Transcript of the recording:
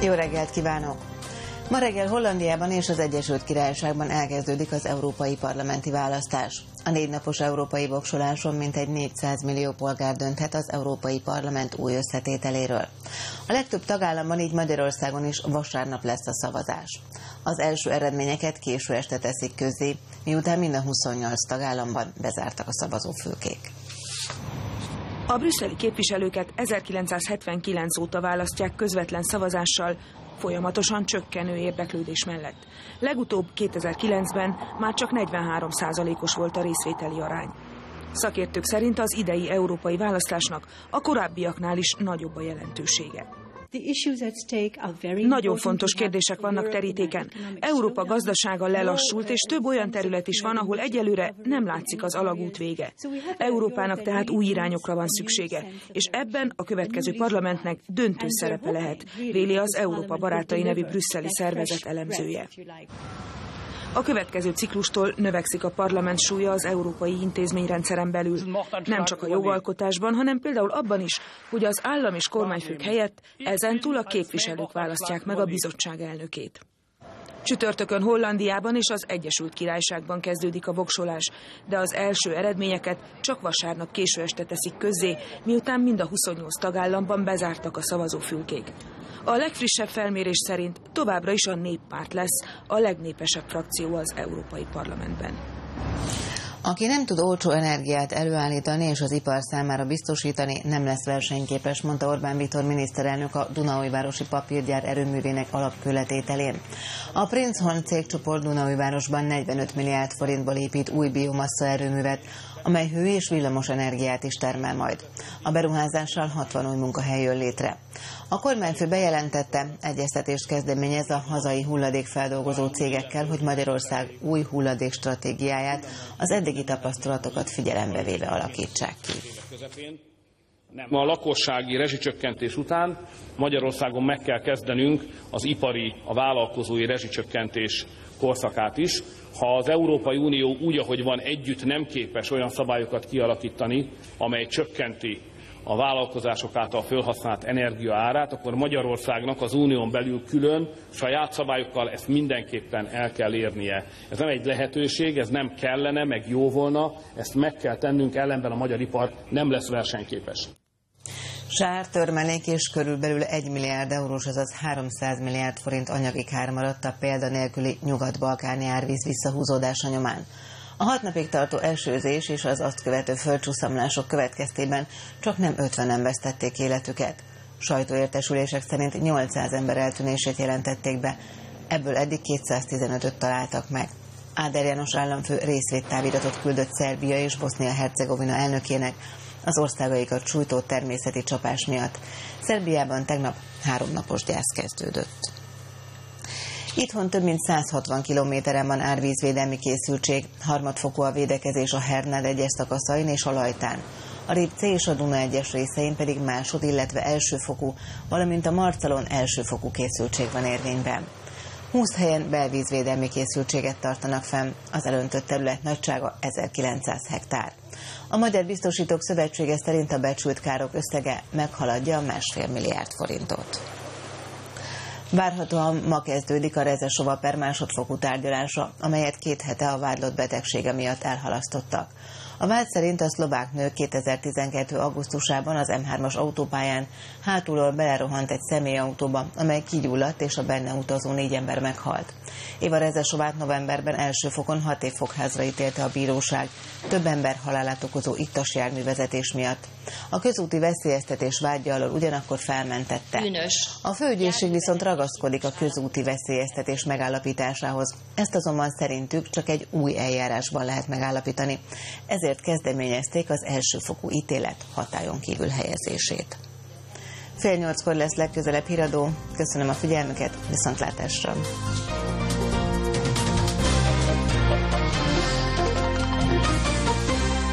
Jó reggelt kívánok! Ma reggel Hollandiában és az Egyesült Királyságban elkezdődik az európai parlamenti választás. A 4 napos európai voksoláson mintegy 400 millió polgár dönthet az Európai Parlament új összetételéről. A legtöbb tagállamban, így Magyarországon is vasárnap lesz a szavazás. Az első eredményeket késő este teszik közzé, miután mind a 28 tagállamban bezártak a szavazófülkék. A brüsszeli képviselőket 1979 óta választják közvetlen szavazással, folyamatosan csökkenő érdeklődés mellett. Legutóbb 2009-ben már csak 43%-os volt a részvételi arány. Szakértők szerint az idei európai választásnak a korábbiaknál is nagyobb a jelentősége. Nagyon fontos kérdések vannak terítéken. Európa gazdasága lelassult, és több olyan terület is van, ahol egyelőre nem látszik az alagút vége. Európának tehát új irányokra van szüksége, és ebben a következő parlamentnek döntő szerepe lehet, véli az Európa Barátai nevű brüsszeli szervezet elemzője. A következő ciklustól növekszik a parlament súlya az európai intézményrendszeren belül. Nem csak a jogalkotásban, hanem például abban is, hogy az állam és kormányfők helyett ezentúl a képviselők választják meg a bizottság elnökét. Csütörtökön Hollandiában és az Egyesült Királyságban kezdődik a voksolás, de az első eredményeket csak vasárnap késő este teszik közzé, miután mind a 28 tagállamban bezártak a szavazófülkék. A legfrissebb felmérés szerint továbbra is a Néppárt lesz a legnépesebb frakció az Európai Parlamentben. Aki nem tud olcsó energiát előállítani és az ipar számára biztosítani, nem lesz versenyképes, mondta Orbán Viktor miniszterelnök a Dunaújvárosi papírgyár erőművének alapkőletételén. A Prince cégcsoport Dunaújvárosban 45 milliárd forintból épít új biomassa erőművet, amely hő- és villamos energiát is termel majd. A beruházással 60 új munkahely jön létre. A kormányfő bejelentette, egyeztetést kezdeményez a hazai hulladékfeldolgozó cégekkel, hogy Magyarország új hulladékstratégiáját az eddigi tapasztalatokat figyelembe véve alakítsák ki. A lakossági rezsicsökkentés után Magyarországon meg kell kezdenünk az ipari, a vállalkozói rezsicsökkentés korszakát is. Ha az Európai Unió úgy, ahogy van, együtt nem képes olyan szabályokat kialakítani, amely csökkenti a vállalkozások által felhasznált energia árát, akkor Magyarországnak az unión belül külön saját szabályokkal ezt mindenképpen el kell érnie. Ez nem egy lehetőség, ez nem kellene, meg jó volna, ezt meg kell tennünk, ellenben a magyar ipar nem lesz versenyképes. Sár, törmelék és körülbelül 1 milliárd eurós, azaz 300 milliárd forint anyagi kár maradt a példanélküli nyugat-balkáni árvíz visszahúzódása nyomán. A 6 napig tartó esőzés és az azt követő földcsúszamlások következtében csak nem 50-en vesztették életüket. Sajtóértesülések szerint 800 ember eltűnését jelentették be, ebből eddig 215-öt találtak meg. Áder János államfő részvéttáviratot küldött Szerbia és Bosznia-Hercegovina elnökének az országaikat sújtó természeti csapás miatt. Szerbiában tegnap 3 napos gyász kezdődött. Itthon több mint 160 kilométeren van árvízvédelmi készültség, harmadfokú a védekezés a Hernád egyes szakaszain és a Lajtán. A Ripce és a Duna egyes részein pedig illetve elsőfokú, valamint a Marcalon elsőfokú készültség van érvényben. 20 helyen belvízvédelmi készültséget tartanak fenn, az elöntött terület nagysága 1900 hektár. A Magyar Biztosítók Szövetsége szerint a becsült károk összege meghaladja a 1,5 milliárd forintot. Várhatóan ma kezdődik a Rezesova per másodfokú tárgyalása, amelyet 2 hete a vádlott betegsége miatt elhalasztottak. A vád szerint a szlovák nő 2012. augusztusában az M3-as autópályán hátulról belerohant egy személyautóba, amely kigyulladt és a benne utazó 4 ember meghalt. Éva Rezesovát novemberben első fokon 6 év fogházra ítélte a bíróság, több ember halálát okozó ittas járművezetés miatt. A közúti veszélyeztetés vádja alól ugyanakkor felmentette. A főügyészség viszont ragaszkodik a közúti veszélyeztetés megállapításához. Ezt azonban szerintük csak egy új eljárásban lehet megállapítani. Ezért kezdeményezték az elsőfokú ítélet hatályon kívül helyezését. 7:30 lesz legközelebb híradó. Köszönöm a figyelmüket, viszontlátásra!